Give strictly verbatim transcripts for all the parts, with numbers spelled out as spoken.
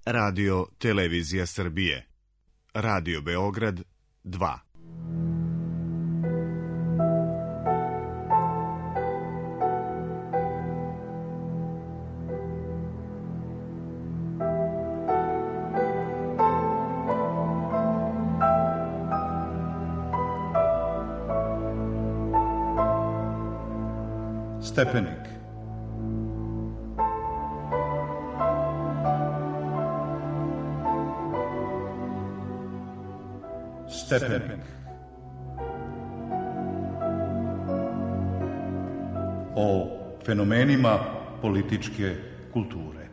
Radio Televizija Srbije. Radio Beograd dva. Stepenik. Stepenik. O fenomenima političke kulture.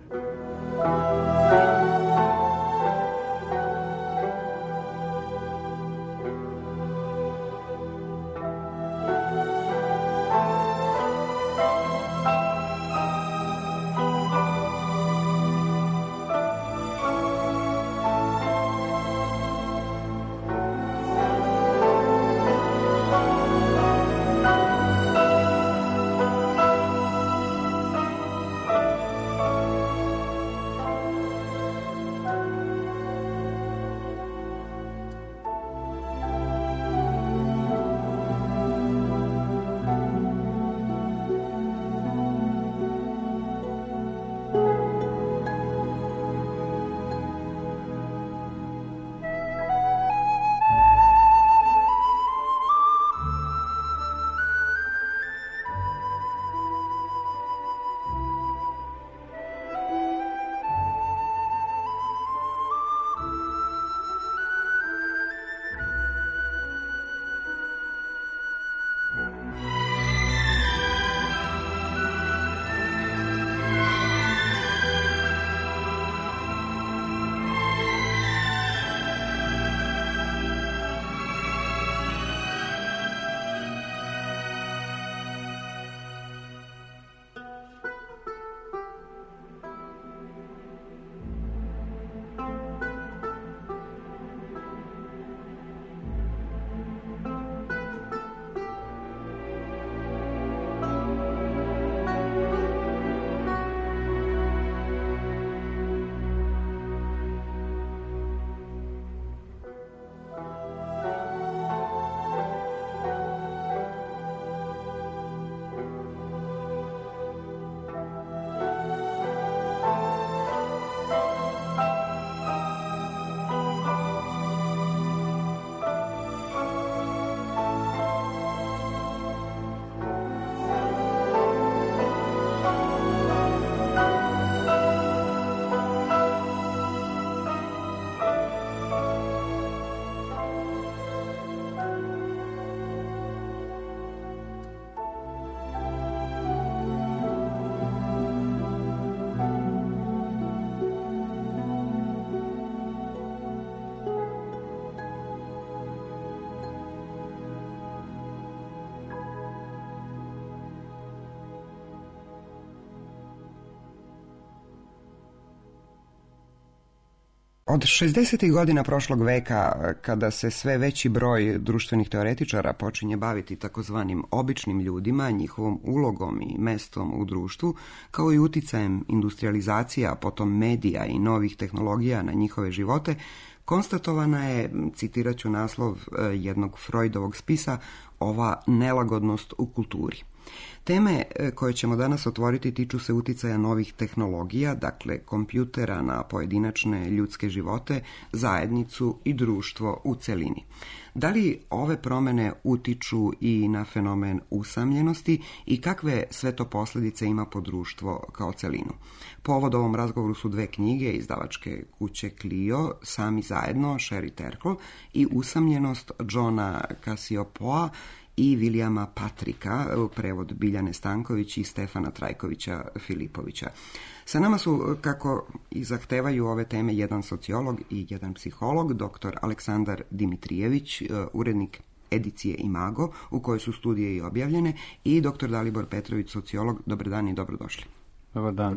Od šezdesetih godina prošlog veka, kada se sve veći broj društvenih teoretičara počinje baviti takozvanim običnim ljudima, njihovom ulogom i mestom u društvu, kao i uticajem industrializacija, potom medija i novih tehnologija na njihove živote, konstatovana je, citirat ću naslov jednog Freudovog spisa, ova nelagodnost u kulturi. Teme koje ćemo danas otvoriti tiču se uticaja novih tehnologija, dakle kompjutera na pojedinačne ljudske živote, zajednicu i društvo u celini. Da li ove promene utiču i na fenomen usamljenosti i kakve sve to posljedice ima po društvo kao celinu? Povod ovom razgovoru su dve knjige izdavačke kuće Clio, Sami zajedno, Sherry Terkel, i Usamljenost Johna Cassioppoa i Vilijama Patrika, prevod Biljane Stanković i Stefana Trajkovića Filipovića. Sa nama su, kako i zahtevaju ove teme, jedan sociolog i jedan psiholog, doktor Aleksandar Dimitrijević, urednik edicije Imago, u kojoj su studije i objavljene, i doktor Dalibor Petrović, sociolog. Dobar dan i dobrodošli. Dobar dan.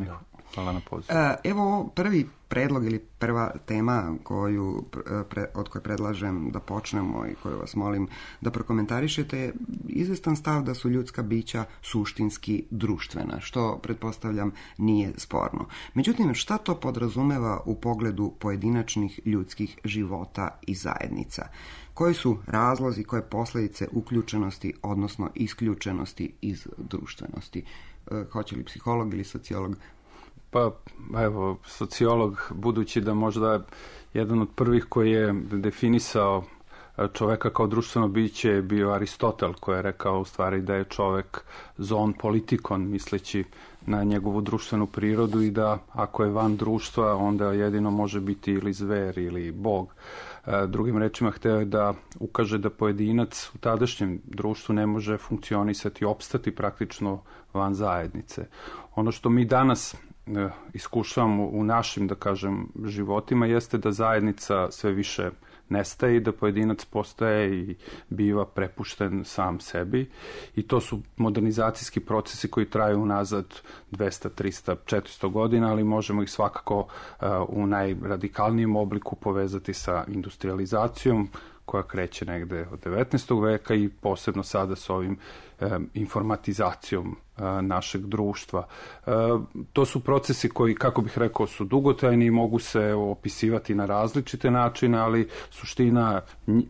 Hvala na pozivu. Evo prvi predlog ili prva tema koju, pre, od koje predlažem da počnemo i koju vas molim da prokomentarišete je izvestan stav da su ljudska bića suštinski društvena, što pretpostavljam nije sporno. Međutim, šta to podrazumeva u pogledu pojedinačnih ljudskih života i zajednica? Koji su razlozi, koje posljedice uključenosti, odnosno isključenosti iz društvenosti? Hoće li psiholog ili sociolog? Pa, evo, sociolog, budući da možda jedan od prvih koji je definisao čoveka kao društveno biće je bio Aristotel, koji je rekao u stvari da je čovek zoon politikon, misleći na njegovu društvenu prirodu i da ako je van društva, onda jedino može biti ili zver ili bog. Drugim rečima, hteo je da ukaže da pojedinac u tadašnjem društvu ne može funkcionisati i opstati praktično van zajednice. Ono što mi danas iskušavamo u našim, da kažem, životima jeste da zajednica sve više nestaje i da pojedinac postaje i biva prepušten sam sebi i to su modernizacijski procesi koji traju unazad dvesta, trista, četiristo godina, ali možemo ih svakako uh, u najradikalnijem obliku povezati sa industrializacijom koja kreće negde od devetnaestog veka i posebno sada s ovim e, informatizacijom e, našeg društva. E, to su procesi koji, kako bih rekao, su dugotrajni i mogu se opisivati na različite načine, ali suština,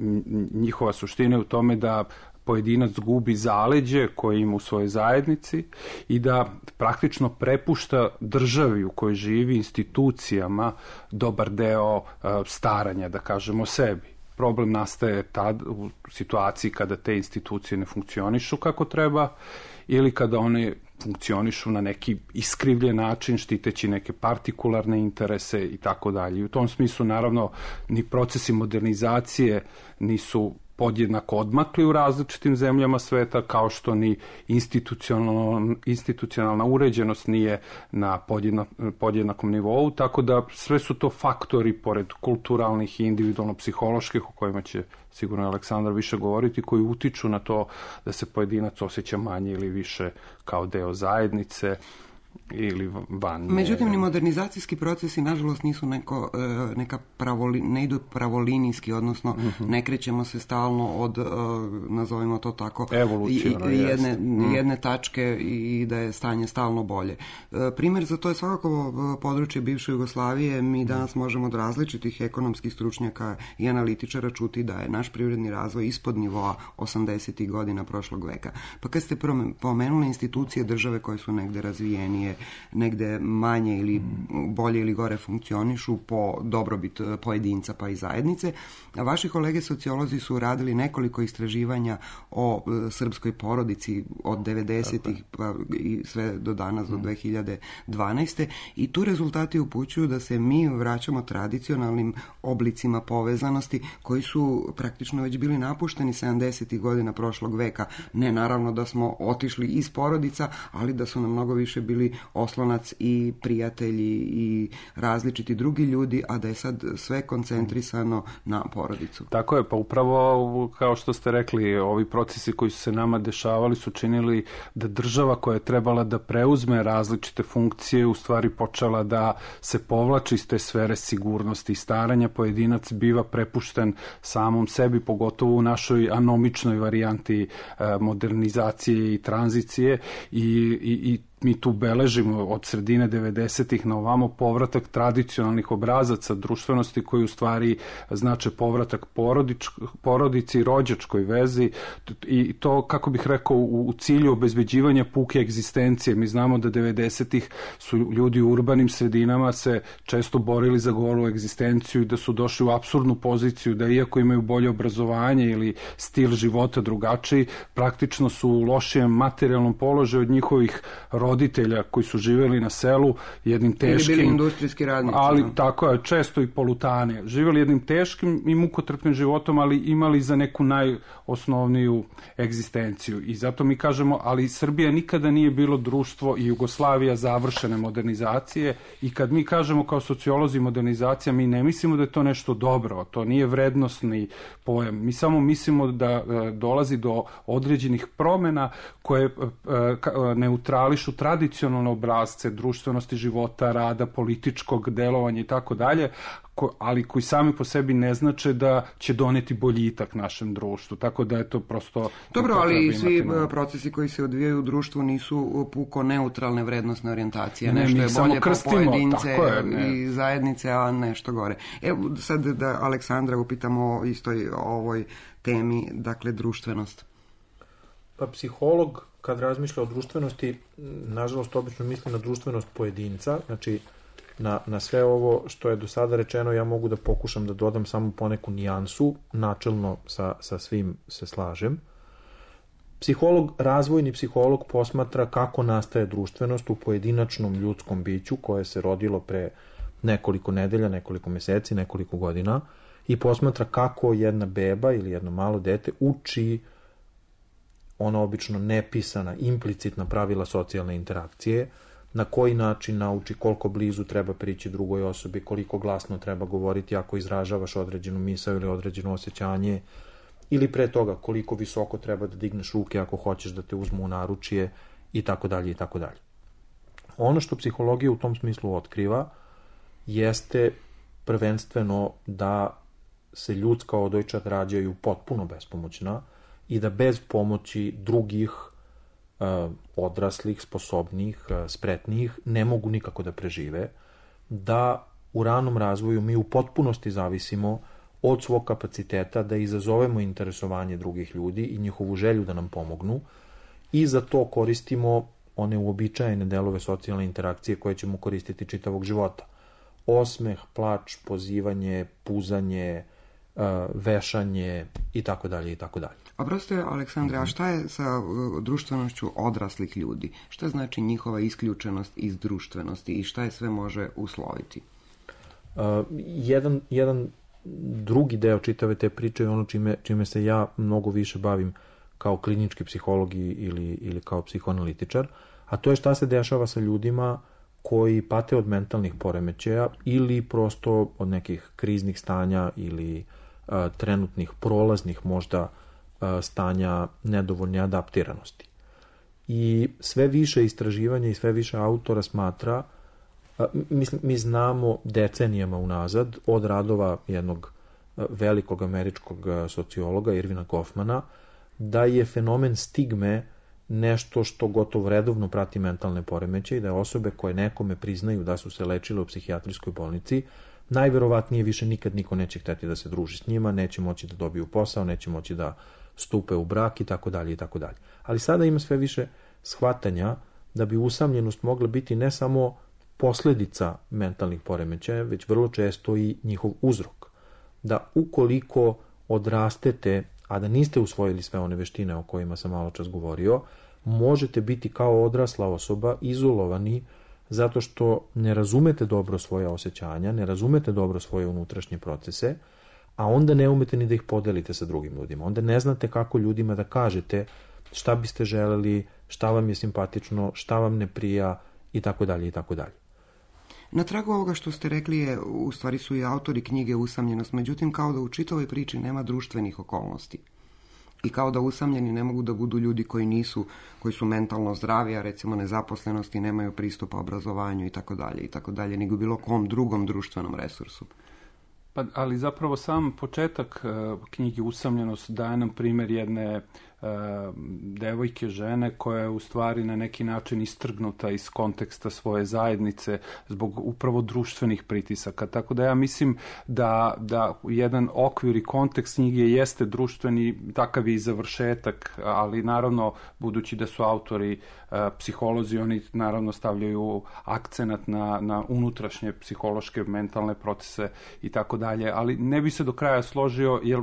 njihova suština je u tome da pojedinac gubi zaleđe koje ima u svojoj zajednici i da praktično prepušta državi u kojoj živi, institucijama, dobar deo e, staranja, da kažemo, o sebi. Problem nastaje tad u situaciji kada te institucije ne funkcionišu kako treba ili kada one funkcionišu na neki iskrivljen način, štiteći neke partikularne interese i tako dalje. I u tom smislu, naravno, ni procesi modernizacije nisu podjednako odmakli u različitim zemljama sveta, kao što ni institucionalna, institucionalna uređenost nije na podjednak, podjednakom nivou, tako da sve su to faktori, pored kulturalnih i individualno-psiholoških, o kojima će sigurno Aleksandar više govoriti, koji utiču na to da se pojedinac osjeća manje ili više kao deo zajednice ili van. Međutim, ni modernizacijski procesi nažalost nisu neko, neka pravoli, ne idu pravolinijski, odnosno uh-huh. ne krećemo se stalno od, nazovimo to tako, evolucionarno, i, jedne, uh-huh. jedne tačke i da je stanje stalno bolje. Primjer za to je svakako područje bivše Jugoslavije. Mi danas možemo od različitih ekonomskih stručnjaka i analitičara čuti da je naš privredni razvoj ispod nivoa osamdesetih godina prošlog veka. Pa kad ste pomenuli institucije države koje su negde razvijenije, negde manje ili bolje ili gore funkcionišu po dobrobit pojedinca pa i zajednice. A vaši kolege sociolozi su radili nekoliko istraživanja o srpskoj porodici od devedesetih pa i sve do danas, do dve hiljade dvanaeste. I tu rezultati upućuju da se mi vraćamo tradicionalnim oblicima povezanosti koji su praktično već bili napušteni sedamdesetih godina prošlog veka. Ne naravno da smo otišli iz porodica, ali da su nam mnogo više bili oslonac i prijatelji i različiti drugi ljudi, a da je sad sve koncentrisano na porodicu. Tako je, pa upravo kao što ste rekli, ovi procesi koji su se nama dešavali su činili da država koja je trebala da preuzme različite funkcije u stvari počela da se povlači iz te sfere sigurnosti i staranja. Pojedinac biva prepušten samom sebi, pogotovo u našoj anomičnoj varijanti modernizacije i tranzicije i, i, i mi tu beležimo od sredine devedesetih na ovamo povratak tradicionalnih obrazaca društvenosti koji u stvari znače povratak porodič, porodici i rođačkoj vezi i to, kako bih rekao, u, u cilju obezbeđivanja puke egzistencije. Mi znamo da devedesetih su ljudi u urbanim sredinama se često borili za golu egzistenciju i da su došli u apsurdnu poziciju da iako imaju bolje obrazovanje ili stil života drugačiji, praktično su u lošijem materijalnom položaju od njihovih roditelja koji su živjeli na selu jednim teškim... Ili bili industrijski radnici. Ali no? tako je, često i polutane. Živjeli jednim teškim i mukotrpnim životom, ali imali za neku najosnovniju egzistenciju. I zato mi kažemo, ali Srbija nikada nije bilo društvo i Jugoslavija završene modernizacije i kad mi kažemo kao sociolozi modernizacija, mi ne mislimo da je to nešto dobro, to nije vrednosni pojam. Mi samo mislimo da e, dolazi do određenih promjena koje e, neutrališu tradicionalne obrazce društvenosti života, rada, političkog delovanja i tako dalje, ali koji sami po sebi ne znače da će doneti boljitak našem društvu. Tako da je to prosto... Dobro, ali svi procesi koji se odvijaju u društvu nisu puko neutralne vrednostne orijentacije. Ne, nešto je bolje po pojedince je, i zajednice, a nešto gore. Evo sad da Aleksandra upitamo o istoj ovoj temi, dakle društvenost. Pa psiholog kad razmišlja o društvenosti, nažalost obično misli na društvenost pojedinca, znači Na, na sve ovo što je do sada rečeno ja mogu da pokušam da dodam samo poneku nijansu, načelno sa, sa svim se slažem. Psiholog, razvojni psiholog posmatra kako nastaje društvenost u pojedinačnom ljudskom biću koje se rodilo pre nekoliko nedelja, nekoliko meseci, nekoliko godina i posmatra kako jedna beba ili jedno malo dete uči ona obično nepisana, implicitna pravila socijalne interakcije, na koji način nauči koliko blizu treba prići drugoj osobi, koliko glasno treba govoriti ako izražavaš određenu misao ili određeno osjećanje, ili pre toga koliko visoko treba da digneš ruke ako hoćeš da te uzmu u naručje i tako dalje i tako dalje. Ono što psihologija u tom smislu otkriva jeste prvenstveno da se ljudska odojčad rađaju potpuno bespomoćna i da bez pomoći drugih odraslih, sposobnih, spretnih, ne mogu nikako da prežive, da u ranom razvoju mi u potpunosti zavisimo od svog kapaciteta da izazovemo interesovanje drugih ljudi i njihovu želju da nam pomognu i za to koristimo one uobičajene delove socijalne interakcije koje ćemo koristiti čitavog života. Osmeh, plač, pozivanje, puzanje, vešanje i tako dalje i tako dalje. A prosto je, Aleksandre, a šta je sa društvenošću odraslih ljudi? Šta znači njihova isključenost iz društvenosti i šta je sve može usloviti? Uh, jedan, jedan drugi deo čitave te priče je ono čime, čime se ja mnogo više bavim kao klinički psiholog ili, ili kao psihoanalitičar, a to je šta se dešava sa ljudima koji pate od mentalnih poremećaja ili prosto od nekih kriznih stanja ili uh, trenutnih prolaznih možda stanja nedovoljne adaptiranosti. I sve više istraživanja i sve više autora smatra, mi, mi znamo decenijama unazad od radova jednog velikog američkog sociologa Irvina Goffmana, da je fenomen stigme nešto što gotovo redovno prati mentalne poremećaje i da osobe koje nekome priznaju da su se lečile u psihijatrijskoj bolnici najverovatnije više nikad niko neće hteti da se druži s njima, neće moći da dobiju posao, neće moći da stupe u brak i tako dalje i tako dalje. Ali sada ima sve više shvatanja da bi usamljenost mogla biti ne samo posledica mentalnih poremećaja, već vrlo često i njihov uzrok. Da ukoliko odrastete, a da niste usvojili sve one veštine o kojima sam malo čas govorio, možete biti kao odrasla osoba izolovani zato što ne razumete dobro svoje osjećanja, ne razumete dobro svoje unutrašnje procese, a onda ne umete ni da ih podelite sa drugim ljudima. Onda ne znate kako ljudima da kažete šta biste želeli, šta vam je simpatično, šta vam ne prija i tako dalje i tako dalje. Na tragu ovoga što ste rekli je, u stvari su i autori knjige Usamljenost, međutim kao da u čitavoj priči nema društvenih okolnosti. I kao da usamljeni ne mogu da budu ljudi koji nisu, koji su mentalno zdravi, a recimo nezaposlenosti, nemaju pristupa obrazovanju i tako dalje i tako dalje, nego bilo kom drugom društvenom resursu. Pa, ali zapravo sam početak uh, knjige Usamljenost daje nam primjer jedne uh, devojke, žene koja je u stvari na neki način istrgnuta iz konteksta svoje zajednice zbog upravo društvenih pritisaka. Tako da ja mislim da, da jedan okvir i kontekst knjige jeste društveni, takav je i završetak, ali naravno budući da su autori uh, psiholozi, oni naravno stavljaju akcenat na, na unutrašnje psihološke mentalne procese i tako dalje, ali ne bi se do kraja složio jer uh,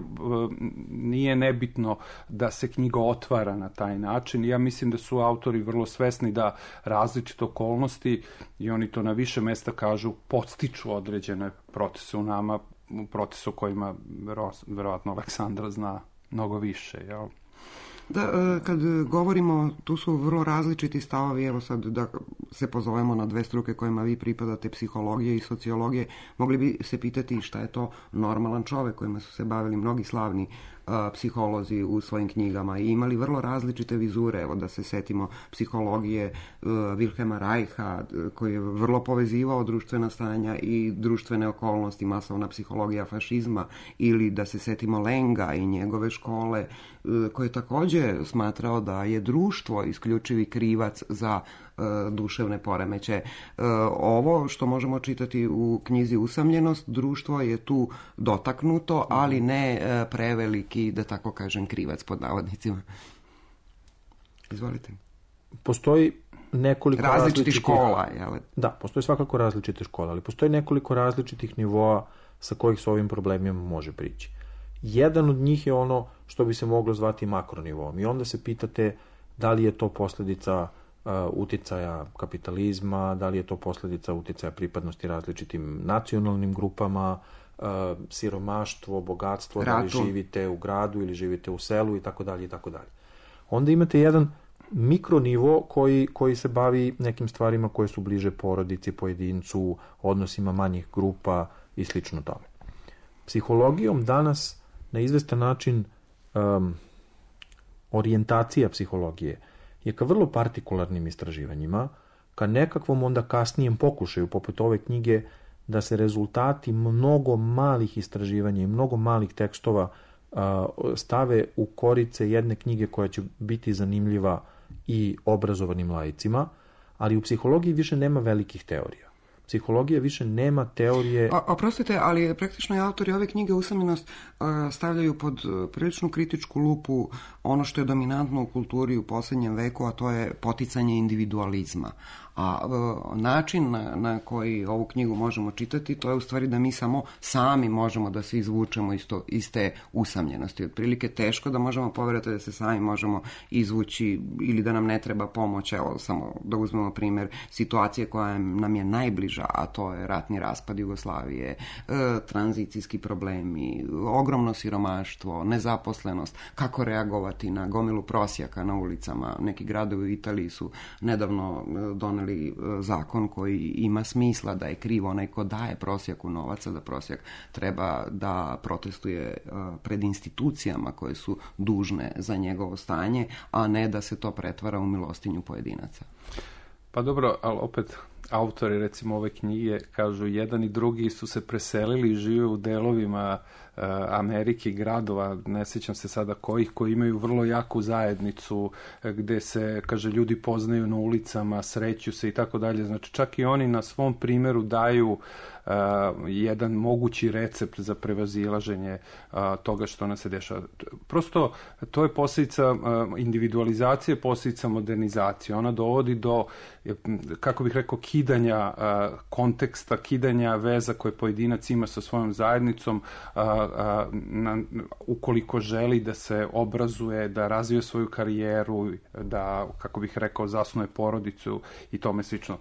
nije nebitno da se knjiga otvara na taj način. Ja mislim da su autori vrlo svesni da različite okolnosti, i oni to na više mesta kažu, podstiču određene procese u nama, procese o kojima verovatno Aleksandra zna mnogo više, jel? Da, kad govorimo, tu su vrlo različiti stavovi, evo sad da se pozovemo na dve struke kojima vi pripadate, psihologije i sociologije, mogli bi se pitati šta je to normalan čovek, kojima su se bavili mnogi slavni a, psiholozi u svojim knjigama i imali vrlo različite vizure. Evo da se setimo psihologije a, Wilhelma Reicha, koji je vrlo povezivao društvena stanja i društvene okolnosti, masovna psihologija fašizma, ili da se setimo Lenga i njegove škole, a, koji je takođe smatrao da je društvo isključivi krivac za duševne poremeće. Ovo što možemo čitati u knjizi Usamljenost, društvo je tu dotaknuto, ali ne preveliki, da tako kažem, krivac pod navodnicima. Izvolite. Postoji nekoliko različitih različitih škola, jel? Da, postoji svakako različite škole, ali postoji nekoliko različitih nivoa sa kojih se ovim problemima može prići. Jedan od njih je ono što bi se moglo zvati makronivom i onda se pitate da li je to posljedica Uh, uticaja kapitalizma, da li je to posljedica uticaja pripadnosti različitim nacionalnim grupama, uh, siromaštvo, bogatstvo, Ratu. Da li živite u gradu ili živite u selu i tako dalje i tako dalje. Onda imate jedan mikronivo koji, koji se bavi nekim stvarima koje su bliže porodici, pojedincu, odnosima manjih grupa i slično tome. Psihologijom danas na izvestan način um, orijentacija psihologije je ka vrlo partikularnim istraživanjima, ka nekakvom onda kasnijem pokušaju, poput ove knjige, da se rezultati mnogo malih istraživanja i mnogo malih tekstova a, stave u korice jedne knjige koja će biti zanimljiva i obrazovanim laicima, ali u psihologiji više nema velikih teorija. Psihologija više nema teorije... O, oprostite, ali praktično i autori ove knjige Usamljenost stavljaju pod priličnu kritičku lupu ono što je dominantno u kulturi u posljednjem veku, a to je poticanje individualizma. A e, način na, na koji ovu knjigu možemo čitati, to je u stvari da mi samo sami možemo da se izvučemo iz, to, iz te usamljenosti. Otprilike teško da možemo poverati da se sami možemo izvući ili da nam ne treba pomoć. Evo, samo da uzmemo primjer situacije koja nam je najbliža, a to je ratni raspad Jugoslavije, e, tranzicijski problemi, ogromno siromaštvo, nezaposlenost, kako reagovati na gomilu prosjaka na ulicama. Neki gradovi u Italiji su nedavno doneli zakon koji ima smisla da je krivo onaj ko daje prosjaku novaca, da prosjak treba da protestuje pred institucijama koje su dužne za njegovo stanje, a ne da se to pretvara u milostinju pojedinaca. Pa dobro, ali opet autori recimo ove knjige kažu jedan i drugi su se preselili i žive u delovima uh, Amerike, gradova, ne sjećam se sada kojih, koji imaju vrlo jaku zajednicu gde se, kaže, ljudi poznaju na ulicama, sreću se i tako dalje. Znači čak i oni na svom primjeru daju uh, jedan mogući recept za prevazilaženje uh, toga što nam se dešava. Prosto to je posljedica uh, individualizacije, posljedica modernizacije. Ona dovodi do, kako bih rekao, kidanja uh, konteksta, kidanja veza koje pojedinac ima sa svojom zajednicom, uh, uh, na, ukoliko želi da se obrazuje, da razvije svoju karijeru, da, kako bih rekao, zasnuje porodicu i tome slično.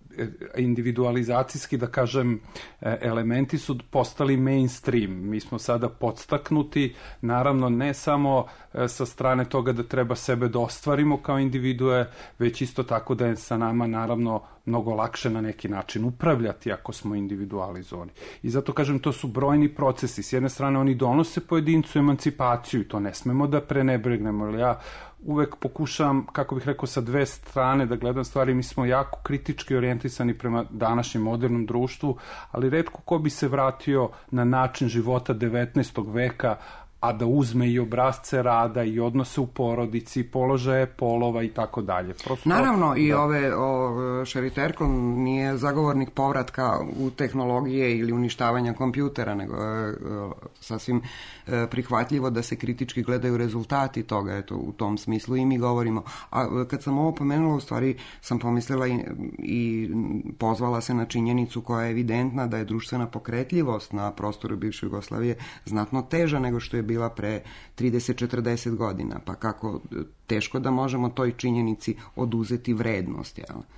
Individualizacijski, da kažem, elementi su postali mainstream. Mi smo sada podstaknuti, naravno ne samo sa strane toga da treba sebe da ostvarimo kao individue, već isto tako da je sa nama naravno mnogo lakše na neki način upravljati ako smo individualizovani. I zato kažem, to su brojni procesi. S jedne strane oni donose pojedincu emancipaciju i to ne smemo da prenebregnemo, jer ja uvek pokušavam, kako bih rekao, sa dve strane da gledam stvari. Mi smo jako kritički orijentisani prema današnjem modernom društvu, ali retko ko bi se vratio na način života devetnaestog veka, a da uzme i obrazce rada i odnose u porodici, položaje polova i tako dalje. Prosto, naravno, i da. ove, o, Sherry Turkle nije zagovornik povratka u tehnologije ili uništavanja kompjutera, nego je sasvim e, prihvatljivo da se kritički gledaju rezultati toga, eto, u tom smislu i mi govorimo. A kad sam ovo pomenula, u stvari sam pomislila i, i pozvala se na činjenicu koja je evidentna da je društvena pokretljivost na prostoru bivše Jugoslavije znatno teža nego što je bila pre trideset do četrdeset godina, pa kako teško da možemo toj činjenici oduzeti vrednost, jel?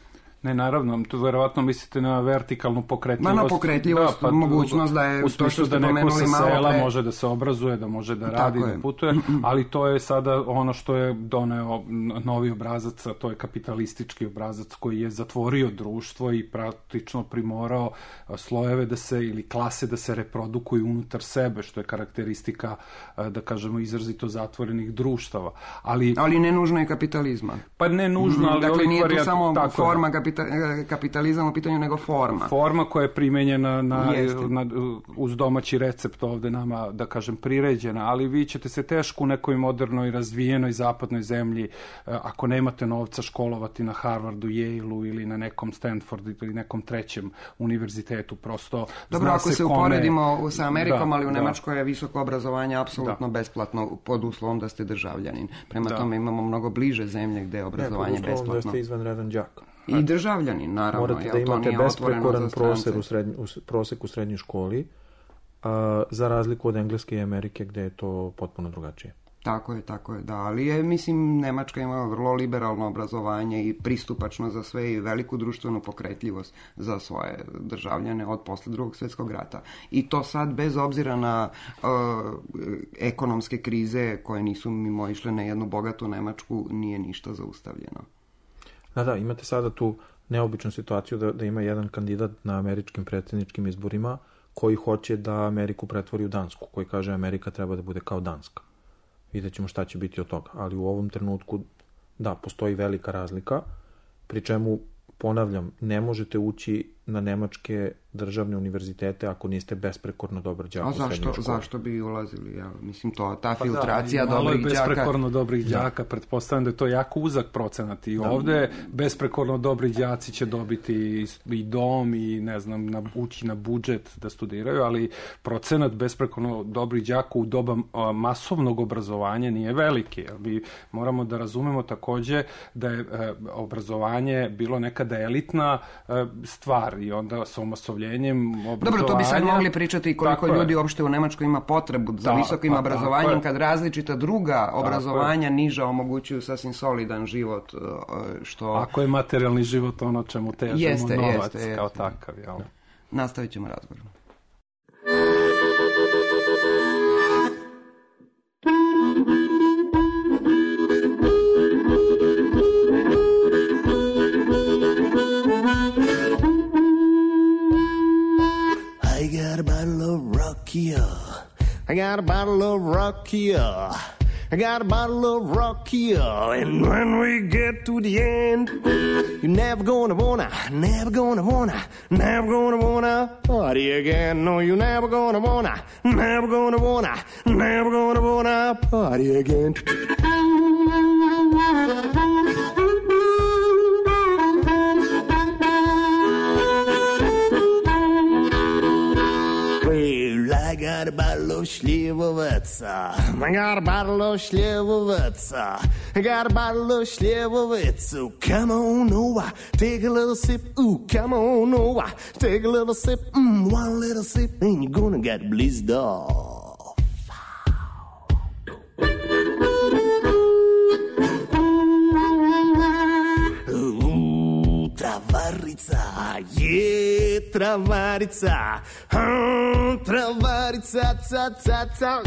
Ne, naravno, tu verovatno mislite na vertikalnu pokretljivost. Ma na pokretljivost, da, pa, mogućnost da je u smislu da neko sa sela pre... može da se obrazuje, da može da radi, da putuje, ali to je sada ono što je doneo novi obrazac, a to je kapitalistički obrazac koji je zatvorio društvo i praktično primorao slojeve da se, ili klase da se reprodukuju unutar sebe, što je karakteristika, da kažemo, izrazito zatvorenih društava. Ali, ali ne nužno je kapitalizma. Pa ne nužno, ali... Dakle, nije tu samo forma kapita, kapitalizam u pitanju, nego forma. Forma koja je primenjena na, na, uz domaći recept ovde nama, da kažem, priređena, ali vi ćete se teško u nekoj modernoj, razvijenoj zapadnoj zemlji, ako nemate novca, školovati na Harvardu, Yale-u ili na nekom Stanfordu ili nekom trećem univerzitetu, prosto... Dobro, ako se kome... uporedimo sa Amerikom, da, ali u da. Nemačkoj je visoko obrazovanje apsolutno da. besplatno, pod uslovom da ste državljanin. Prema da. tome imamo mnogo bliže zemlje gde je obrazovanje besplatno. Ne, pod uslovom da ste izvanredan đak. I državljanin, naravno. Morate da imate besprekoran prosek u, srednj, u, prosek u srednjoj školi, a, za razliku od Engleske i Amerike gde je to potpuno drugačije. Tako je, tako je, da, ali je, mislim, Nemačka ima vrlo liberalno obrazovanje i pristupačno za sve i veliku društvenu pokretljivost za svoje državljane od posle drugog svjetskog rata. I to sad bez obzira na uh, ekonomske krize koje nisu mimo išle na jednu bogatu Nemačku, nije ništa zaustavljeno. Da, da, imate sada tu neobičnu situaciju da, da ima jedan kandidat na američkim predsjedničkim izborima koji hoće da Ameriku pretvori u Dansku, koji kaže Amerika treba da bude kao Danska. Vidjet ćemo šta će biti od toga. Ali u ovom trenutku, da, postoji velika razlika, pri čemu, ponavljam, ne možete ući na nemačke državne univerzitete ako niste besprekorno dobar đak u srednjoj školi. A zašto bi ulazili? Ja, mislim, to, ta pa filtracija da, dobrih đaka... Malo je besprekorno dobrih đaka, da. Pretpostavljam da je to jako uzak procenat i da. Ovde besprekorno dobri đaci će dobiti i dom i, ne znam, na, ući na budžet da studiraju, ali procenat besprekorno dobrih đaka u doba masovnog obrazovanja nije veliki. Mi moramo da razumemo takođe da je e, obrazovanje bilo nekada elitna e, stvar i onda sa omasovljenjem obrazovanja... Dobro, to bi sad mogli pričati koliko ljudi uopšte u Nemačkoj ima potrebu za da, visokim pa, obrazovanjem, kad različita druga obrazovanja niža omogućuju sasvim solidan život. Što... Ako je materijalni život ono čemu težimo, jeste, novac jeste, jeste. Kao takav. Jel? Nastavit ćemo razgovor. I got a bottle of Rockia. I got a bottle of Rockia. I got a bottle of Rockia. And when we get to the end, you're never gonna wanna, never gonna wanna, never gonna wanna party again. No, you're never gonna wanna, never gonna wanna, never gonna wanna party again. I got a bottle of Schlievovitza. I got a bottle of Schlievovitza. I got a bottle of Schlievovitza. Come on over, take a little sip. Ooh, come on over, take a little sip. Mm, one little sip, and you're gonna get blizzed off. Ooh, travarica, yeah, travarica. Oh, travarica, ca, ca, ca.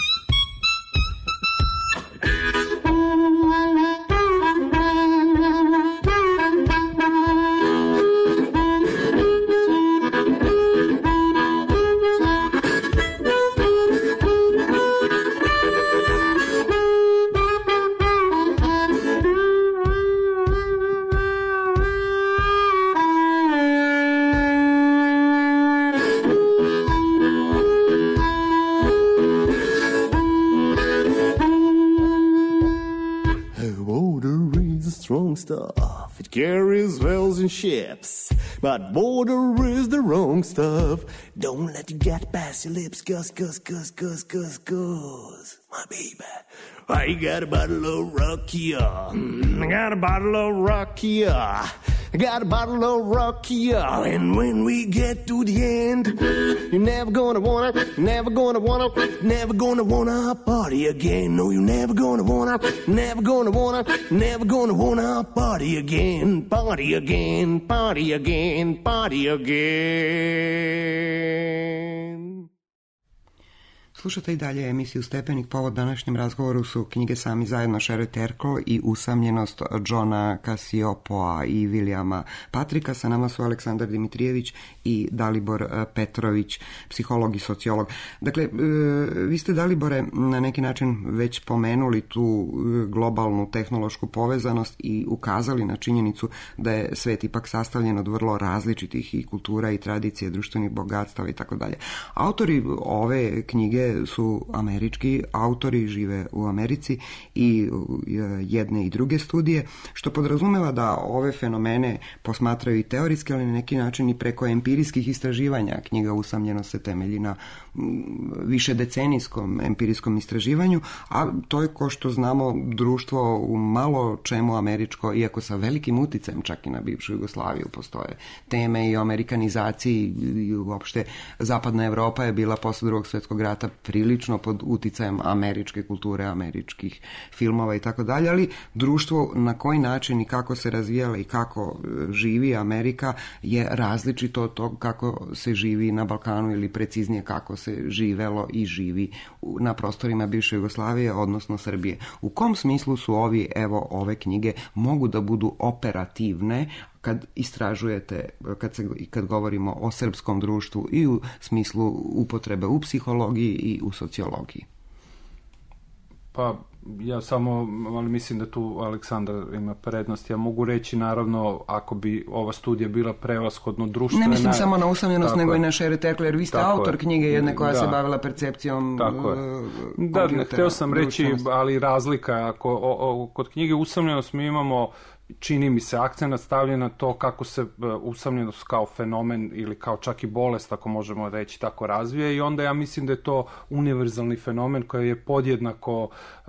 Strong stuff, it carries wells and ships, but water is the wrong stuff. Don't let it get past your lips, cuz, cuz, cuz, cuz, cuz, cuz, my baby. I got a bottle of Rockia, I got a bottle of Rockia, I I got a bottle of Rocky-O, and when we get to the end, you're never gonna wanna, never gonna wanna, never gonna wanna party again. No, you're never gonna wanna, never gonna wanna, never gonna wanna party again, party again, party again, party again. Slušate i dalje emisiju Stepenik. Povod današnjem razgovoru su knjige Sami zajedno Sherry Turkle i Usamljenost Johna Cassioppoa i Williama Patricka. Sa nama su Aleksandar Dimitrijević i Dalibor Petrović, psiholog i sociolog. Dakle, vi ste, Dalibore, na neki način već pomenuli tu globalnu tehnološku povezanost i ukazali na činjenicu da je svet ipak sastavljen od vrlo različitih i kultura i tradicije, društvenih bogatstava i tako dalje. Autori ove knjige su američki autori, žive u Americi i jedne i druge studije, što podrazumeva da ove fenomene posmatraju i teorijski, ali na neki način i preko empirijskih istraživanja. Knjiga Usamljenost se temelji na više decenijskom empirijskom istraživanju, a to je, ko što znamo, društvo u malo čemu američko, iako sa velikim uticajem čak i na bivšu Jugoslaviju. Postoje teme i o amerikanizaciji i uopšte zapadna Evropa je bila posle Drugog svjetskog rata prilično pod uticajem američke kulture, američkih filmova i tako dalje, ali društvo na koji način i kako se razvijala i kako živi Amerika je različito od toga kako se živi na Balkanu ili preciznije kako se živelo i živi na prostorima bivše Jugoslavije, odnosno Srbije. U kom smislu su ovi, evo, ove knjige mogu da budu operativne kad istražujete, kad, se, kad govorimo o srpskom društvu i u smislu upotrebe u psihologiji i u sociologiji? Pa ja samo, ali mislim da tu Aleksandar ima prednost. Ja mogu reći, naravno, ako bi ova studija bila prevashodno društvena... Ne mislim samo na Usamljenost, nego je. i na Sherry Turkle, jer vi ste autor je. knjige jedne koja da. se bavila percepcijom kompjutera. Da, hteo sam reći, ali razlika, ako, o, o, kod knjige Usamljenost mi imamo, čini mi se, akcenat stavljen na to kako se usamljenost kao fenomen ili kao čak i bolest, ako možemo reći, tako razvija, i onda ja mislim da je to univerzalni fenomen koji je podjednako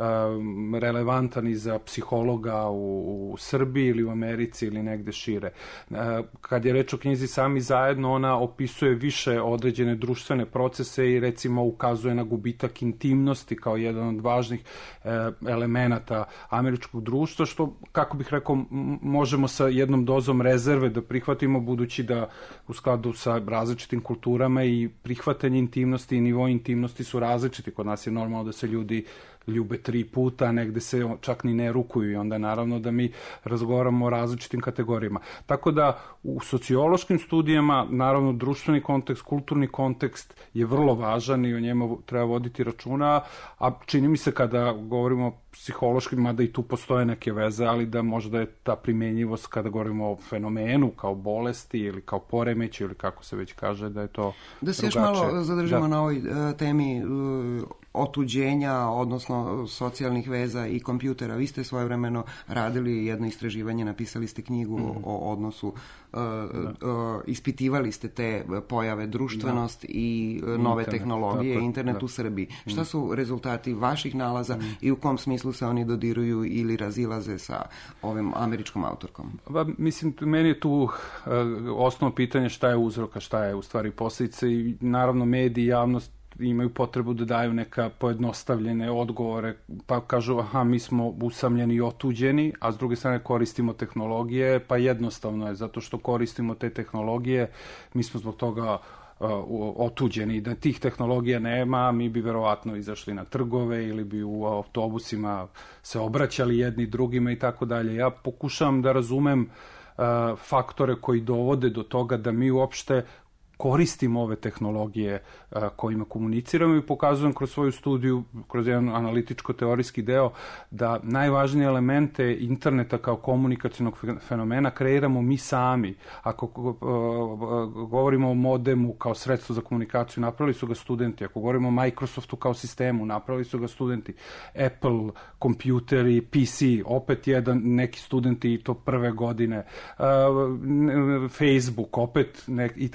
um, relevantan i za psihologa u, u Srbiji ili u Americi ili negde šire. Uh, kad je reč o knjizi Sami zajedno, ona opisuje više određene društvene procese i recimo ukazuje na gubitak intimnosti kao jedan od važnih uh, elemenata američkog društva, što, kako bih rekao, možemo sa jednom dozom rezerve da prihvatimo, budući da u skladu sa različitim kulturama i prihvatanje intimnosti i nivo intimnosti su različiti. Kod nas je normalno da se ljudi ljube tri puta, negde se čak ni ne rukuju, i onda naravno da mi razgovaramo o različitim kategorijama. Tako da u sociološkim studijama, naravno, društveni kontekst, kulturni kontekst je vrlo važan i o njemu treba voditi računa, a čini mi se kada govorimo o psihološkim, mada i tu postoje neke veze, ali da možda je ta primenjivost kada govorimo o fenomenu kao bolesti ili kao poremeću ili kako se već kaže, da je to da se drugačije. Još malo zadržimo da. na ovoj uh, temi uh, otuđenja, odnosno socijalnih veza i kompjutera. Vi ste svojevremeno radili jedno istraživanje, napisali ste knjigu mm. o odnosu, uh, uh, ispitivali ste te pojave, društvenost da. i uh, nove Internet, tehnologije, tako, internet da. u Srbiji. Mm. Šta su rezultati vaših nalaza mm. i u kom smislu se oni dodiruju ili razilaze sa ovim američkom autorkom? Ba, mislim, meni je tu uh, osnovno pitanje šta je uzroka, šta je u stvari posljedice, i naravno mediji i javnost imaju potrebu da daju neka pojednostavljene odgovore, pa kažu aha, mi smo usamljeni i otuđeni, a s druge strane koristimo tehnologije, pa jednostavno je, zato što koristimo te tehnologije, mi smo zbog toga uh, otuđeni. Da tih tehnologija nema, mi bi verovatno izašli na trgove ili bi u autobusima se obraćali jedni drugima i tako dalje. Ja pokušavam da razumem uh, faktore koji dovode do toga da mi uopšte koristimo ove tehnologije uh, kojima komuniciramo, i pokazujem kroz svoju studiju, kroz jedan analitičko-teorijski deo, da najvažnije elemente interneta kao komunikacionog fenomena kreiramo mi sami. Ako uh, govorimo o modemu kao sredstvo za komunikaciju, napravili su ga studenti. Ako govorimo o Microsoftu kao sistemu, napravili su ga studenti. Apple, kompjuteri, P C, opet jedan, neki studenti i to prve godine. Uh, Facebook, opet nek, i tako dalje.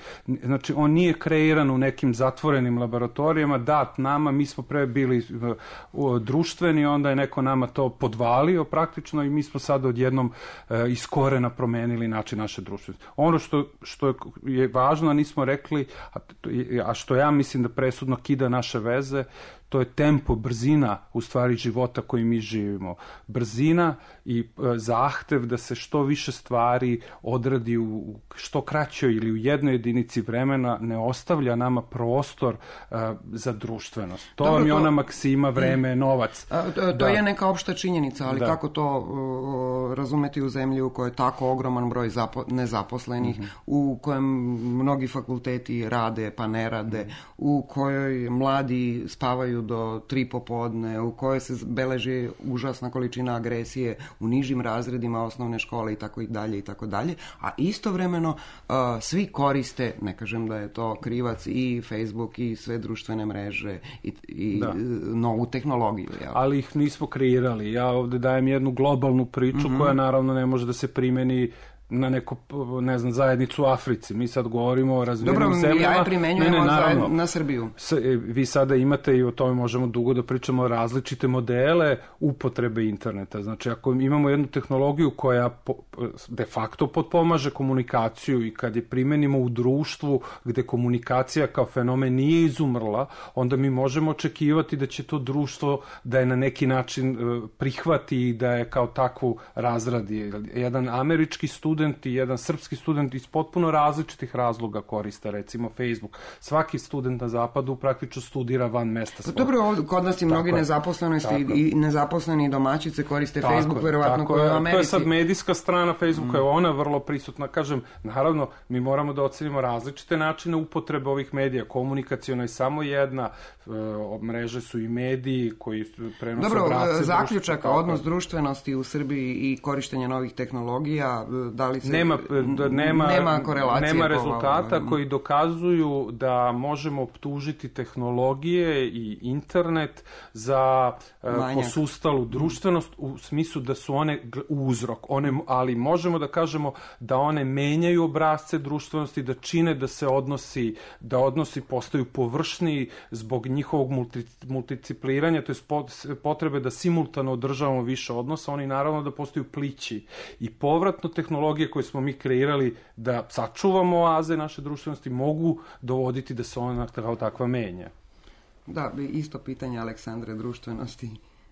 Znači, on nije kreiran u nekim zatvorenim laboratorijama, dat nama, mi smo pre bili uh, društveni, onda je neko nama to podvalio praktično i mi smo sada odjednom uh, iz korena promenili način naše društvenosti. Ono što, što je važno, a nismo rekli, a, a što ja mislim da presudno kida naše veze, to je tempo, brzina u stvari života koji mi živimo. Brzina i e, zahtev da se što više stvari odradi u što kraćoj ili u jednoj jedinici vremena ne ostavlja nama prostor e, za društvenost. To Dobro, vam je to... ona maksima, vreme, novac. A, to to da. je neka opšta činjenica, ali da. kako to uh, razumeti u zemlji u kojoj je tako ogroman broj zapo nezaposlenih, mm-hmm. u kojem mnogi fakulteti rade pa ne rade, mm-hmm. u kojoj mladi spavaju do tri popodne, u kojoj se beleži užasna količina agresije u nižim razredima osnovne škole i tako i dalje i tako dalje, a istovremeno uh, svi koriste, ne kažem da je to krivac, i Facebook i sve društvene mreže i, i novu tehnologiju. Jel? Ali ih nismo kreirali. Ja ovde dajem jednu globalnu priču mm-hmm. koja naravno ne može da se primeni na neku, ne znam, zajednicu u Africi. Mi sad govorimo o razvijenim zemljama. Dobro, ja je primenjujemo ne, ne, naravno, na Srbiju. S, vi sada imate, i o tome možemo dugo da pričamo, različite modele upotrebe interneta. Znači, ako imamo jednu tehnologiju koja po, de facto potpomaže komunikaciju i kad je primenimo u društvu gde komunikacija kao fenomen nije izumrla, onda mi možemo očekivati da će to društvo da je na neki način prihvati i da je kao takvu razradi. Jedan američki student i jedan srpski student iz potpuno različitih razloga koriste, recimo Facebook. Svaki student na zapadu praktično studira van mesta svog. Dobro, ovdje, kod nas i mnogi nezaposlenosti i nezaposleni domaćice koriste tako, Facebook, verovatno koji u Americi. To je sad medijska strana Facebooka, mm. je ona vrlo prisutna. Kažem, naravno, mi moramo da ocenimo različite načine upotrebe ovih medija. Komunikaciona je samo jedna, e, mreže su i mediji koji prenose Dobro, brace. zaključak, društva, odnos društvenosti u Srbiji i korištenje novih tehnologija, da li se, nema, da, nema, nema korelacije. Nema rezultata koji dokazuju da možemo optužiti tehnologije i internet za uh, posustalu društvenost u smislu da su one uzrok. One, ali možemo da kažemo da one menjaju obrazce društvenosti, da čine da se odnosi, da odnosi postaju površniji zbog njihovog multi, multicipliranja, to je potrebe da simultano održavamo više odnosa, oni naravno da postaju plići. I povratno tehnologije koje smo mi kreirali da sačuvamo oaze naše društvenosti mogu dovoditi da se ona kao takva menja. Da, isto pitanje, Aleksandre, društvenosti,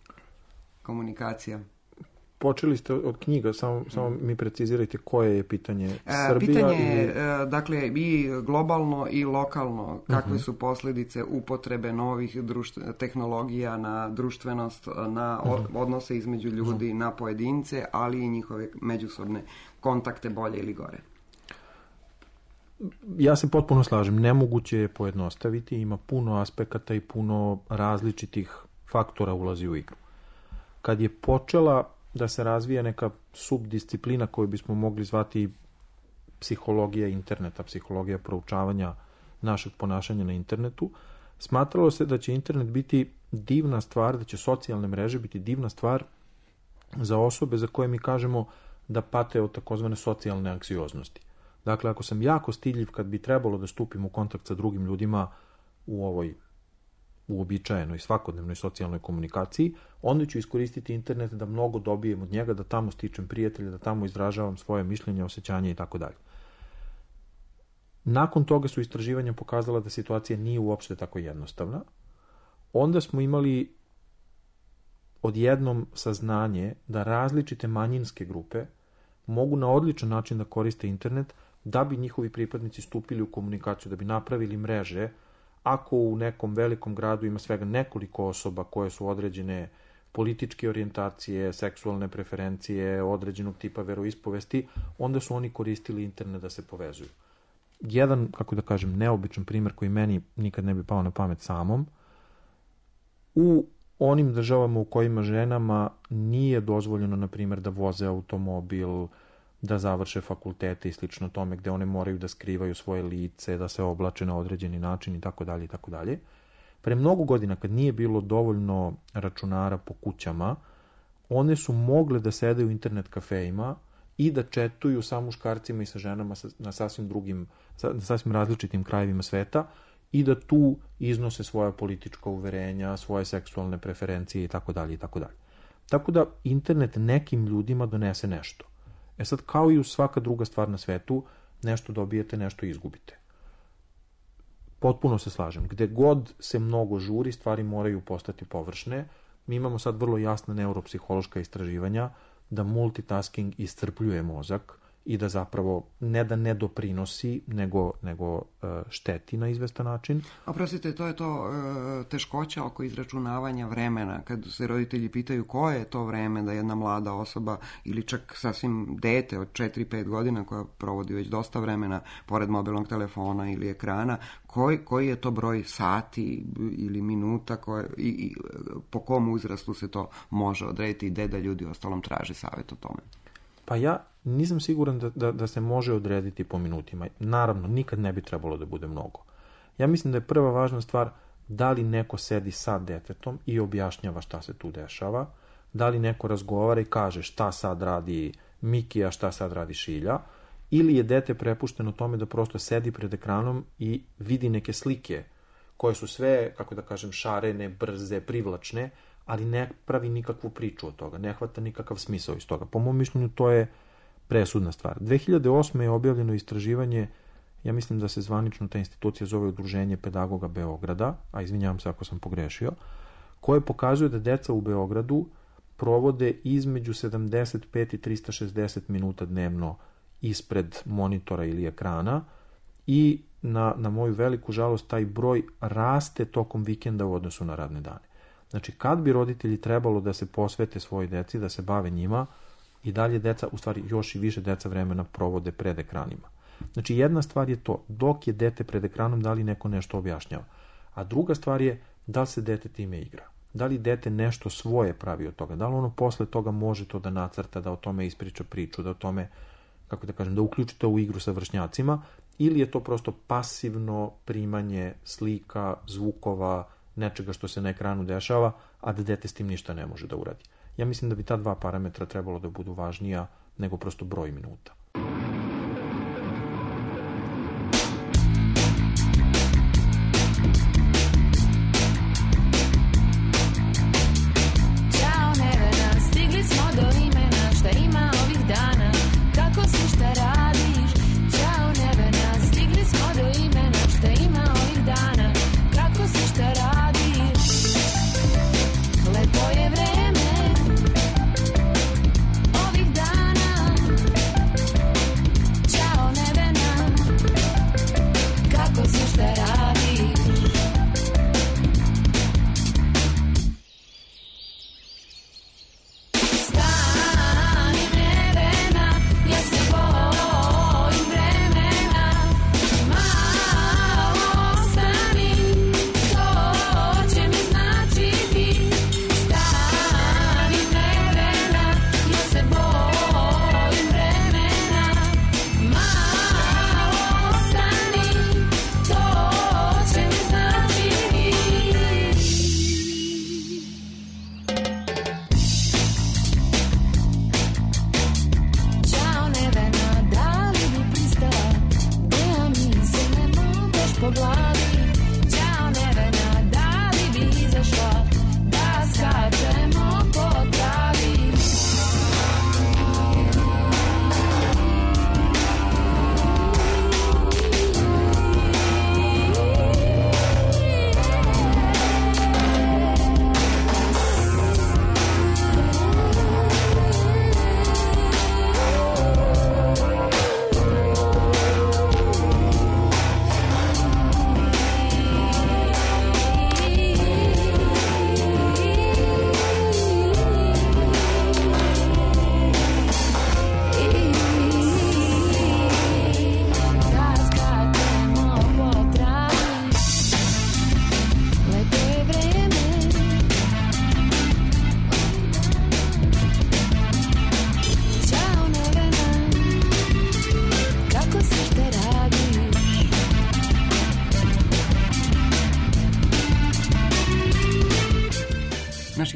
komunikacija. Počeli ste od knjiga, samo, samo mi precizirajte koje je pitanje Srbija. Pitanje je, i... dakle, i globalno i lokalno, kakve uh-huh. su posljedice upotrebe novih društv... tehnologija na društvenost, na uh-huh. odnose između ljudi, uh-huh. na pojedince, ali i njihove međusobne kontakte, bolje ili gore. Ja se potpuno slažem, nemoguće je pojednostaviti, ima puno aspekata i puno različitih faktora ulazi u igru. Kad je počela da se razvija neka subdisciplina koju bismo mogli zvati psihologija interneta, psihologija proučavanja našeg ponašanja na internetu, smatralo se da će internet biti divna stvar, da će socijalne mreže biti divna stvar za osobe za koje mi kažemo da pate od takozvane socijalne anksioznosti. Dakle, ako sam jako stidljiv kad bi trebalo da stupim u kontakt sa drugim ljudima u ovoj uobičajenoj svakodnevnoj socijalnoj komunikaciji, onda ću iskoristiti internet da mnogo dobijem od njega, da tamo stičem prijatelja, da tamo izražavam svoje mišljenje, osjećanje i tako dalje. Nakon toga su istraživanja pokazala da situacija nije uopšte tako jednostavna. Onda smo imali odjednom saznanje da različite manjinske grupe mogu na odličan način da koriste internet da bi njihovi pripadnici stupili u komunikaciju, da bi napravili mreže. Ako u nekom velikom gradu ima svega nekoliko osoba koje su određene političke orijentacije, seksualne preferencije, određenog tipa veroispovesti, onda su oni koristili internet da se povezuju. Jedan, kako da kažem, neobičan primjer koji meni nikad ne bi pao na pamet samom, u onim državama u kojima ženama nije dozvoljeno, na primjer, da voze automobil, da završe fakultete i slično tome, gde one moraju da skrivaju svoje lice, da se oblače na određeni način i tako dalje i tako dalje. Pre mnogo godina, kad nije bilo dovoljno računara po kućama, one su mogle da sede u internet kafejima i da četuju sa muškarcima i sa ženama na sasvim drugim, na sasvim različitim krajevima sveta i da tu iznose svoja politička uverenja, svoje seksualne preferencije i tako dalje i tako dalje. Tako da internet nekim ljudima donese nešto. E sad, kao i u svaka druga stvar na svetu, nešto dobijete, nešto izgubite. Potpuno se slažem. Gde god se mnogo žuri, stvari moraju postati površne. Mi imamo sad vrlo jasna neuropsihološka istraživanja da multitasking iscrpljuje mozak i da zapravo ne da ne doprinosi, nego, nego šteti na izvestan način. Oprostite, to je to teškoća oko izračunavanja vremena. Kad se roditelji pitaju koje je to vreme da jedna mlada osoba ili čak sasvim dete od četiri pet godina koja provodi već dosta vremena pored mobilnog telefona ili ekrana, koji, koji je to broj sati ili minuta koje, i, i po kom uzrastu se to može odrediti i gde da ljudi ostalom traži savjet o tome? Pa ja nisam siguran da, da, da se može odrediti po minutima. Naravno, nikad ne bi trebalo da bude mnogo. Ja mislim da je prva važna stvar da li neko sedi sa detetom i objašnjava šta se tu dešava, da li neko razgovara i kaže šta sad radi Miki, a šta sad radi Šilja, ili je dete prepušteno tome da prosto sedi pred ekranom i vidi neke slike koje su sve, kako da kažem, šarene, brze, privlačne, ali ne pravi nikakvu priču od toga, ne hvata nikakav smisao iz toga. Po mom mišljenju to je presudna stvar. dve hiljade osme je objavljeno istraživanje, ja mislim da se zvanično ta institucija zove Udruženje pedagoga Beograda, a izvinjavam se ako sam pogrešio, koje pokazuje da deca u Beogradu provode između sedamdeset pet i trista šezdeset minuta dnevno ispred monitora ili ekrana i na, na moju veliku žalost taj broj raste tokom vikenda u odnosu na radne dane. Znači, kad bi roditelji trebalo da se posvete svojoj deci, da se bave njima, i dalje deca, u stvari još i više deca vremena provode pred ekranima. Znači, jedna stvar je to, dok je dete pred ekranom, da li neko nešto objašnjava. A druga stvar je, da li se dete time igra. Da li dete nešto svoje pravi od toga. Da li ono posle toga može to da nacrta, da o tome ispriča priču, da o tome, kako da kažem, da uključi to u igru sa vršnjacima, ili je to prosto pasivno primanje slika, zvukova, nečega što se na ekranu dešava, a da dete s tim ništa ne može da uradi. Ja mislim da bi ta dva parametra trebalo da budu važnija nego prosto broj minuta. Ćao Nevena, stigli smo do imena, šta ima ovih dana, kako si, šta radiš? Ćao Nevena, stigli smo do imena, šta ima ovih dana, kako si, šta radiš? Lepo je vreme ovih dana,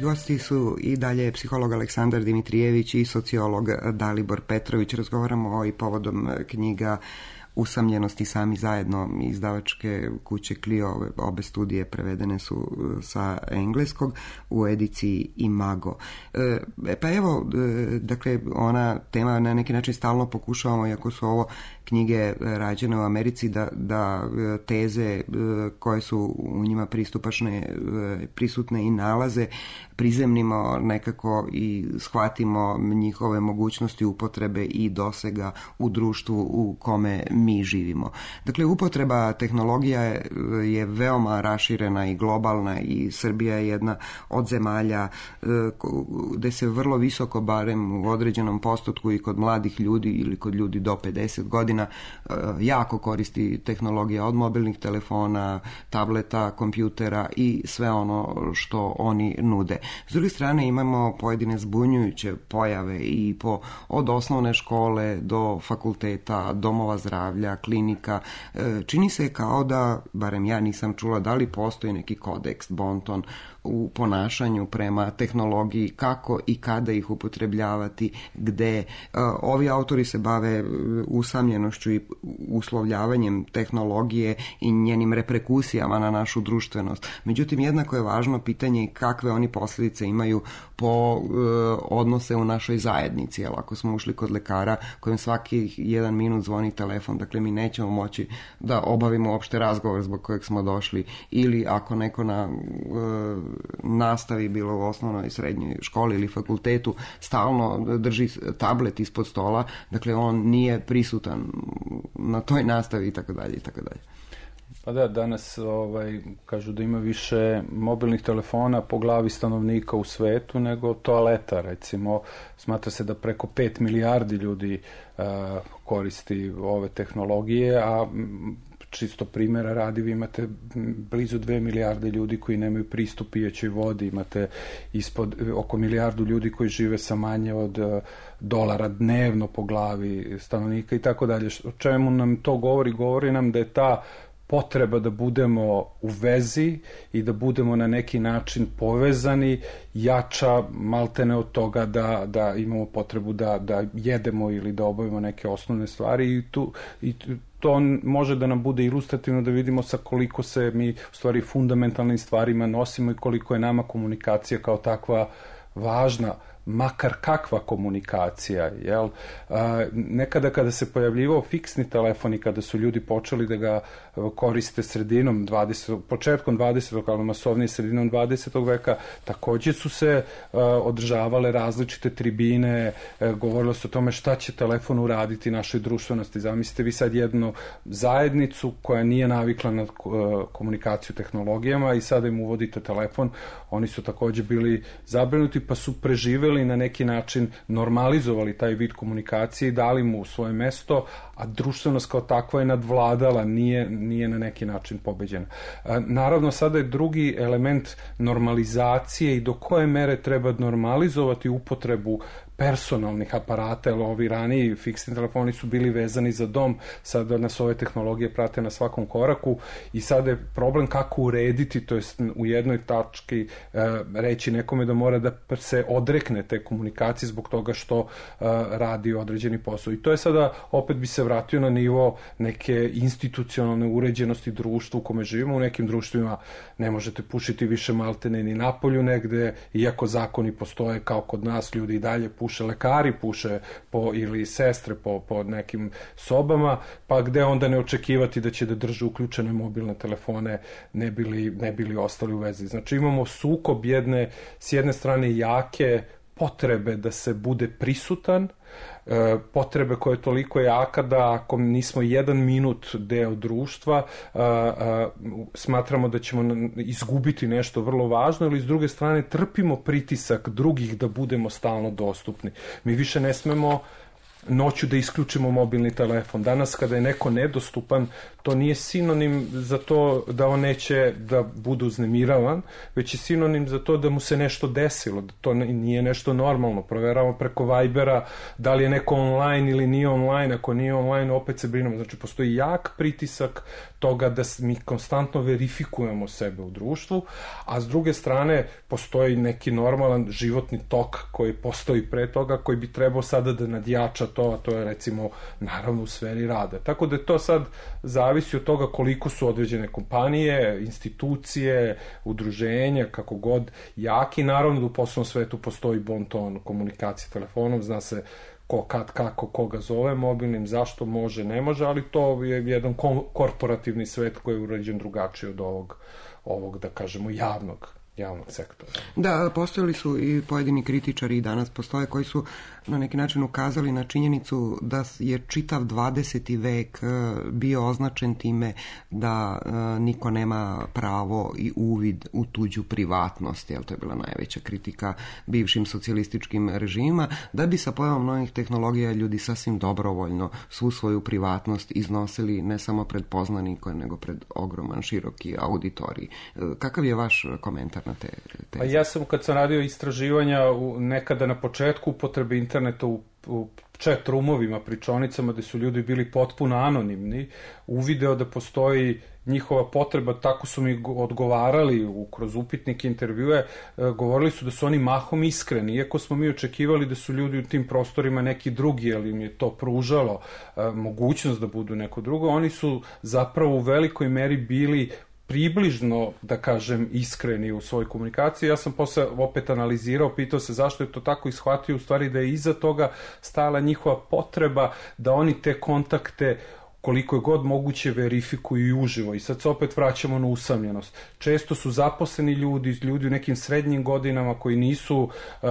Naši gosti su i dalje psiholog Aleksandar Dimitrijević i sociolog Dalibor Petrović. Razgovaramo i povodom knjiga Usamljenost i sami zajedno izdavačke kuće Clio. Obe studije prevedene su sa engleskog u ediciji Imago. E, pa evo, dakle, ona tema na neki način stalno pokušavamo, iako su ovo knjige rađene u Americi, da, da teze koje su u njima pristupačne, prisutne i nalaze prizemnimo nekako i shvatimo njihove mogućnosti upotrebe i dosega u društvu u kome mi živimo. Dakle, upotreba tehnologija je, je veoma raširena i globalna i Srbija je jedna od zemalja gde se vrlo visoko, barem u određenom postotku i kod mladih ljudi ili kod ljudi do pedeset godina, jako koristi tehnologija od mobilnih telefona, tableta, kompjutera i sve ono što oni nude. S druge strane imamo pojedine zbunjujuće pojave i po, od osnovne škole do fakulteta, domova zdravlja, klinika. Čini se kao da, barem ja nisam čula, da li postoji neki kodeks, bonton u ponašanju prema tehnologiji, kako i kada ih upotrebljavati, gde. Ovi autori se bave usamljenošću i uslovljavanjem tehnologije i njenim reperkusijama na našu društvenost. Međutim, jednako je važno pitanje kakve oni posljedice imaju po e, odnose u našoj zajednici. Jel, ako smo ušli kod lekara kojem svaki jedan minut zvoni telefon, dakle mi nećemo moći da obavimo uopšte razgovor zbog kojeg smo došli, ili ako neko na e, nastavi, bilo u osnovnoj i srednjoj školi ili fakultetu, stalno drži tablet ispod stola, dakle on nije prisutan na toj nastavi i tako dalje i tako dalje. Pa da, danas ovaj, kažu da ima više mobilnih telefona po glavi stanovnika u svetu nego toaleta, recimo. Smatra se da preko pet milijardi ljudi uh, koristi ove tehnologije, a čisto primjera radi, vi imate blizu dve milijarde ljudi koji nemaju pristup pijećoj vodi, imate ispod oko milijardu ljudi koji žive sa manje od dolara dnevno po glavi stanovnika i tako dalje. O čemu nam to govori? Govori nam da je ta potreba da budemo u vezi i da budemo na neki način povezani jača maltene od toga da, da imamo potrebu da, da jedemo ili da obavimo neke osnovne stvari i tu i tu, to može da nam bude ilustrativno da vidimo sa koliko se mi u stvari fundamentalnim stvarima nosimo i koliko je nama komunikacija kao takva važna, makar kakva komunikacija, jel? A, nekada kada se pojavljivao fiksni telefon i kada su ljudi počeli da ga koriste sredinom dvadesetog početkom dvadesetog ali masovnije sredinom dvadesetog veka, takođe su se a, održavale različite tribine, a, govorilo se o tome šta će telefon uraditi našoj društvenosti. Zamislite vi sad jednu zajednicu koja nije navikla na a, komunikaciju tehnologijama i sada im uvodite telefon, oni su takođe bili zabrinuti pa su preživeli na neki način normalizovali taj vid komunikacije i dali mu svoje mesto, a društvenost kao takva je nadvladala, nije, nije na neki način pobeđena. Naravno, sada je drugi element normalizacije i do koje mere treba normalizovati upotrebu personalnih aparata, jer ovi raniji fiksni telefoni su bili vezani za dom, sada nas ove tehnologije prate na svakom koraku i sada je problem kako urediti, to jest u jednoj tački e, reći nekome da mora da se odrekne te komunikacije zbog toga što e, radi određeni posao. I to je sada, opet bi se vratio na nivo neke institucionalne uređenosti društva u kome živimo. U nekim društvima ne možete pušiti više maltene ni napolju negde, iako zakoni postoje kao kod nas, ljudi i dalje puše, lekari puše po, ili sestre po, po nekim sobama, pa gde onda ne očekivati da će da drže uključene mobilne telefone ne bili, ne bili ostali u vezi. Znači imamo sukob jedne, s jedne strane jake potrebe da se bude prisutan, e, potrebe koja je toliko jaka da ako nismo jedan minut deo društva, a, a, smatramo da ćemo izgubiti nešto vrlo važno, ili s druge strane trpimo pritisak drugih da budemo stalno dostupni. Mi više ne smemo noću da isključimo mobilni telefon. Danas kada je neko nedostupan, to nije sinonim za to da on neće da bude uznemiravan, već je sinonim za to da mu se nešto desilo, da to nije nešto normalno. Proveravamo preko Vibera da li je neko online ili nije online. Ako nije online, opet se brinemo. Znači, postoji jak pritisak toga da mi konstantno verifikujemo sebe u društvu, a s druge strane postoji neki normalan životni tok koji postoji pre toga, koji bi trebao sada da nadjača to, a to je recimo naravno u sferi rada. Tako da to sad zavisi od toga koliko su određene kompanije, institucije, udruženja, kako god jaki. Naravno da u poslovnom svetu postoji bon ton komunikacije telefonom, zna se ko, kad, kako, koga zove mobilnim, zašto može, ne može, ali to je jedan korporativni svet koji je urađen drugačije od ovog, ovog da kažemo, javnog, javnog sektora. Da, postojali su i pojedini kritičari i danas postoje koji su na neki način ukazali na činjenicu da je čitav dvadeseti vek bio označen time da niko nema pravo i uvid u tuđu privatnost, jel, to je bila najveća kritika bivšim socijalističkim režimima, da bi sa pojavom novih tehnologija ljudi sasvim dobrovoljno svu svoju privatnost iznosili ne samo pred poznanike, nego pred ogroman, široki auditorij. Kakav je vaš komentar na te teze? Pa ja sam, kad sam radio istraživanja u, nekada na početku upotrebe interneta u, u chat roomovima, pričonicama, gde su ljudi bili potpuno anonimni, uvideo da postoji njihova potreba, tako su mi odgovarali u, kroz upitnike, intervjue, e, govorili su da su oni mahom iskreni, iako smo mi očekivali da su ljudi u tim prostorima neki drugi, ali im je to pružalo e, mogućnost da budu neko drugo, oni su zapravo u velikoj meri bili približno, da kažem, iskreni u svojoj komunikaciji. Ja sam posle opet analizirao, pitao se zašto je to tako i shvatio u stvari da je iza toga stajala njihova potreba da oni te kontakte koliko je god moguće verifikuju i uživo. I sad se opet vraćamo na usamljenost. Često su zaposleni ljudi, ljudi u nekim srednjim godinama koji nisu uh,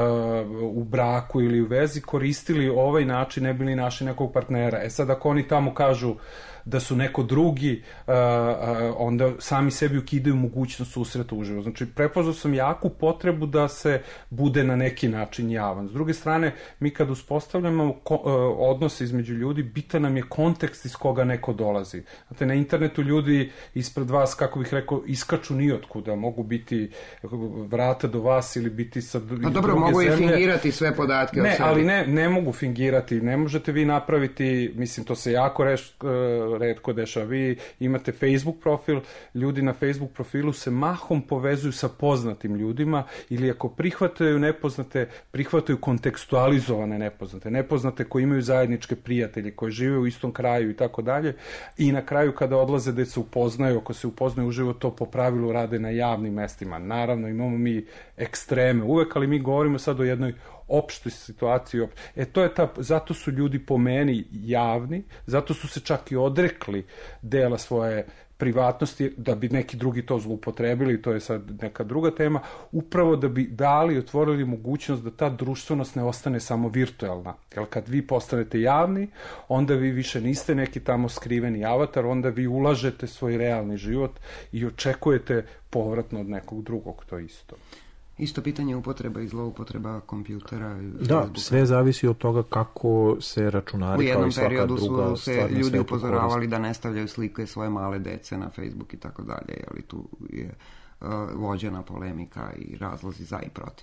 u braku ili u vezi, koristili ovaj način, ne bili našli nekog partnera. E sad, ako oni tamo kažu da su neko drugi, uh, uh, onda sami sebi ukidaju mogućnost susreta uživo. Znači, prepoznao sam jaku potrebu da se bude na neki način javan. S druge strane, mi kad uspostavljamo ko, uh, odnose između ljudi, bitan nam je kontekst iz koga neko dolazi. Znate, na internetu ljudi ispred vas, kako bih rekao, iskaču nijotkuda. Mogu biti vrata do vas ili biti sa druge zemlje. Pa dobro, mogu i fingirati sve podatke. Ne, ali ne, ne mogu fingirati. Ne možete vi napraviti, mislim, to se jako reš, retko dešava. Vi imate Facebook profil, ljudi na Facebook profilu se mahom povezuju sa poznatim ljudima ili ako prihvataju nepoznate, prihvataju kontekstualizovane nepoznate, nepoznate koji imaju zajedničke prijatelje, koji žive u istom kraju i tako dalje. I na kraju kada odlaze da se upoznaju, ako se upoznaju uživo, to po pravilu rade na javnim mestima. Naravno, imamo mi ekstreme uvek, ali mi govorimo sad o jednoj opštoj situaciji. E to je ta, zato su ljudi po meni javni, zato su se čak i odrekli dela svoje privatnosti, da bi neki drugi to zloupotrebili, to je sad neka druga tema, upravo da bi dali, otvorili mogućnost da ta društvenost ne ostane samo virtualna. Jer kad vi postanete javni, onda vi više niste neki tamo skriveni avatar, onda vi ulažete svoj realni život i očekujete povratno od nekog drugog, to isto. Isto pitanje upotreba i zloupotreba kompjutera. Da, sve zavisi od toga kako se računari kao i svaka druga stvar. U jednom periodu su se ljudi upozoravali da ne stavljaju slike svoje male dece na Facebook i tako dalje, ali tu je uh, vođena polemika i razlozi za i protiv.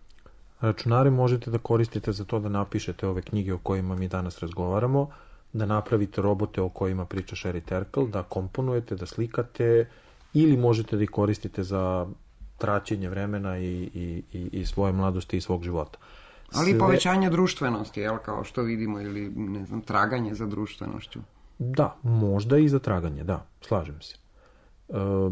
Računare možete da koristite za to da napišete ove knjige o kojima mi danas razgovaramo, da napravite robote o kojima priča Sherry Terkel, da komponujete, da slikate, ili možete da ih koristite za traćenje vremena i, i, i, i svoje mladosti i svog života. Ali i povećanje društvenosti, jel, kao što vidimo, ili, ne znam, traganje za društvenošću. Da, možda i za traganje, da, slažem se. E,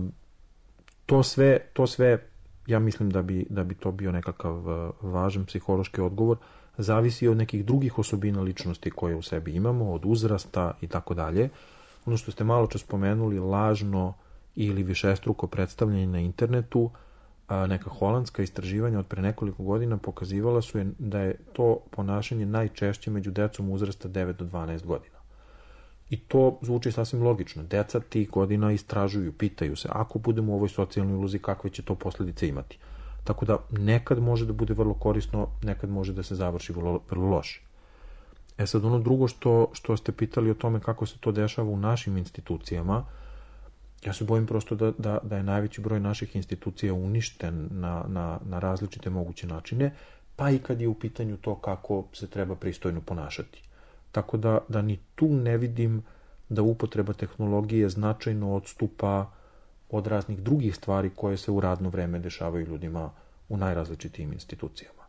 to sve, to sve, ja mislim da bi, da bi to bio nekakav važan psihološki odgovor, zavisi od nekih drugih osobina ličnosti koje u sebi imamo, od uzrasta i tako dalje. Ono što ste malo čas spomenuli, lažno ili višestruko predstavljanje na internetu, a neka holandska istraživanja od pre nekoliko godina pokazivala su je da je to ponašanje najčešće među decom uzrasta devet do dvanaest godina. I to zvuči sasvim logično. Deca tih godina istražuju, pitaju se, ako budemo u ovoj socijalnoj ulozi, kakve će to posljedice imati. Tako da nekad može da bude vrlo korisno, nekad može da se završi vrlo, vrlo loše. E sad, ono drugo što, što ste pitali o tome kako se to dešava u našim institucijama, ja se bojim prosto da, da, da je najveći broj naših institucija uništen na, na, na različite moguće načine, pa i kad je u pitanju to kako se treba pristojno ponašati. Tako da, da ni tu ne vidim da upotreba tehnologije značajno odstupa od raznih drugih stvari koje se u radno vreme dešavaju ljudima u najrazličitijim institucijama.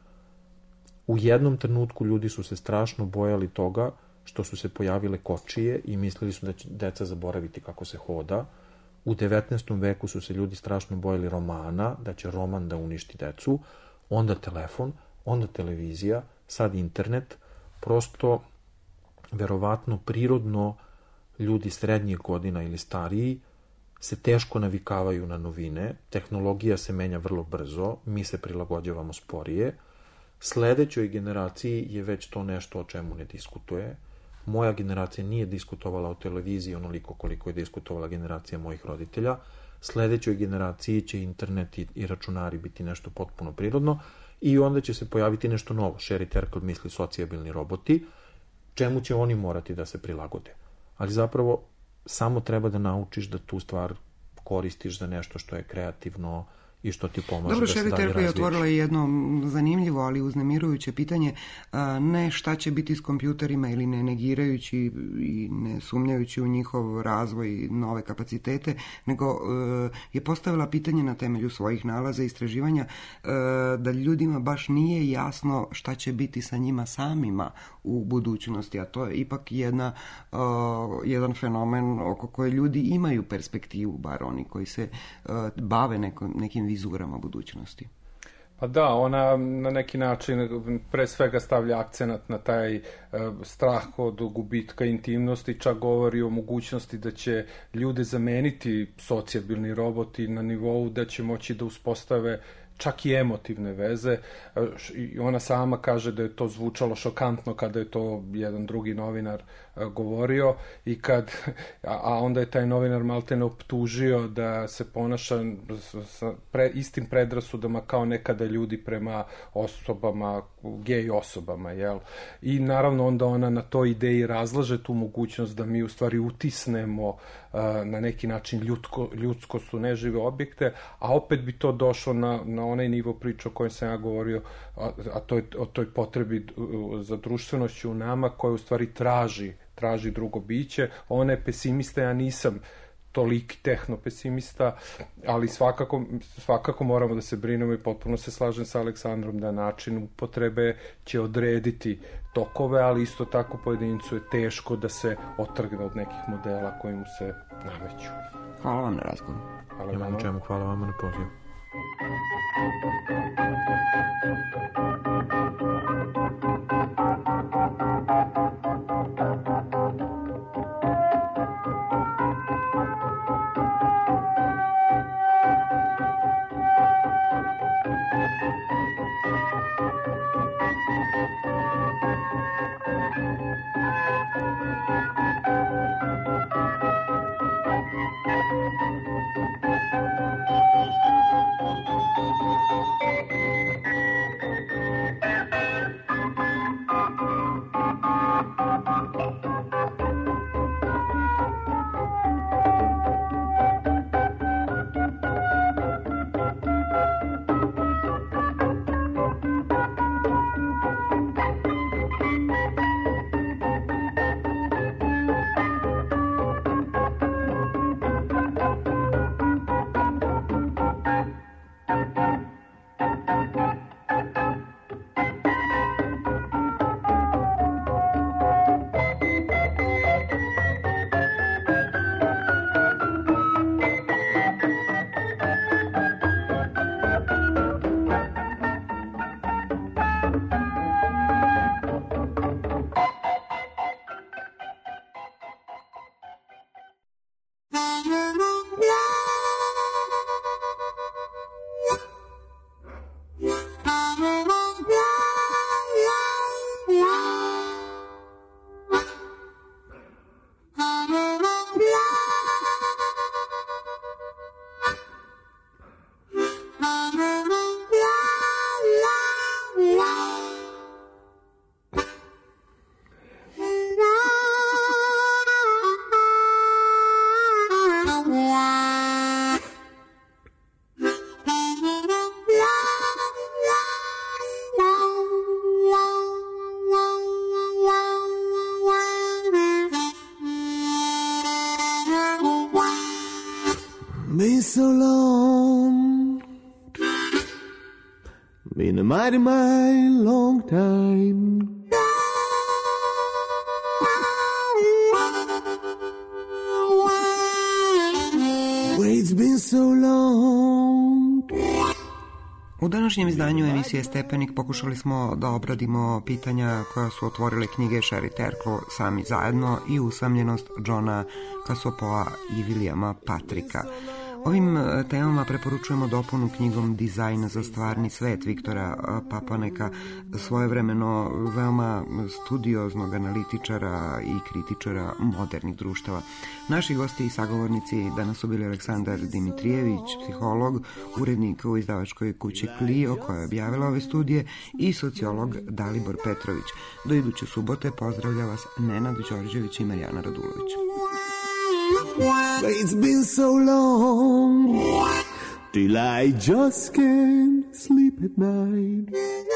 U jednom trenutku ljudi su se strašno bojali toga što su se pojavile kočije i mislili su da će deca zaboraviti kako se hoda. U devetnaestom veku su se ljudi strašno bojali romana, da će roman da uništi decu, onda telefon, onda televizija, sad internet. Prosto, verovatno, prirodno ljudi srednjih godina ili stariji se teško navikavaju na novine, tehnologija se menja vrlo brzo, mi se prilagođavamo sporije. Sledećoj generaciji je već to nešto o čemu ne diskutuje. Moja generacija nije diskutovala o televiziji onoliko koliko je diskutovala generacija mojih roditelja. Sledećoj generaciji će internet i, i računari biti nešto potpuno prirodno i onda će se pojaviti nešto novo. Sherry Terkel misli socijabilni roboti, čemu će oni morati da se prilagode. Ali zapravo samo treba da naučiš da tu stvar koristiš za nešto što je kreativno i što ti pomaže Dobro, da se dalje razvijaš. Dobro, Sherry Terkel je otvorila jedno zanimljivo, ali uznemirujuće pitanje, ne šta će biti s kompjuterima ili ne negirajući i ne sumnjajući u njihov razvoj i nove kapacitete, nego je postavila pitanje na temelju svojih nalaza i istraživanja da ljudima baš nije jasno šta će biti sa njima samima u budućnosti, a to je ipak jedna, jedan fenomen oko koje ljudi imaju perspektivu, bar oni koji se bave neko, nekim vizurama budućnosti. Pa da, ona na neki način pre svega stavlja akcenat na taj e, strah od gubitka intimnosti, čak govori o mogućnosti da će ljude zameniti socijabilni roboti na nivou da će moći da uspostave čak i emotivne veze. I ona sama kaže da je to zvučalo šokantno kada je to jedan drugi novinar govorio i kad, a onda je taj novinar maltene optužio da se ponaša sa pre, istim predrasudama kao nekada ljudi prema osobama, gej osobama, jel? I naravno onda ona na toj ideji razlaže tu mogućnost da mi u stvari utisnemo uh, na neki način ljudsko, ljudskost u nežive objekte, a opet bi to došlo na, na onaj nivo priče o kojem sam ja govorio, a, a to je o toj potrebi za društvenošću u nama koja u stvari traži traži drugo biće. Ona je pesimista, ja nisam toliki tehnopesimista, ali svakako, svakako moramo da se brinemo i potpuno se slažem sa Aleksandrom da način upotrebe će odrediti tokove, ali isto tako pojedincu je teško da se otrgne od nekih modela koji mu se nameću. Hvala vam na razgovoru. Hvala vam. Čemu, hvala vam na pozivu. Been a mighty, mighty long time. It's been so long. U današnjem izdanju emisije Stepenik pokušali smo da obradimo pitanja koja su otvorile knjige Sherry Terklo, Sami zajedno i Usamljenost Johna Casopoa i Williama Patricka. Ovim temama preporučujemo dopunu knjigom Dizajn za stvarni svet Viktora Papaneka, svojevremeno veoma studioznog analitičara i kritičara modernih društava. Naši gosti i sagovornici danas su bili Aleksandar Dimitrijević, psiholog, urednik u izdavačkoj kući Clio koja je objavila ove studije, i sociolog Dalibor Petrović. Do iduće subote pozdravlja vas Nenad Đorđević i Marijana Radulović. It's been so long till I just can't sleep at night.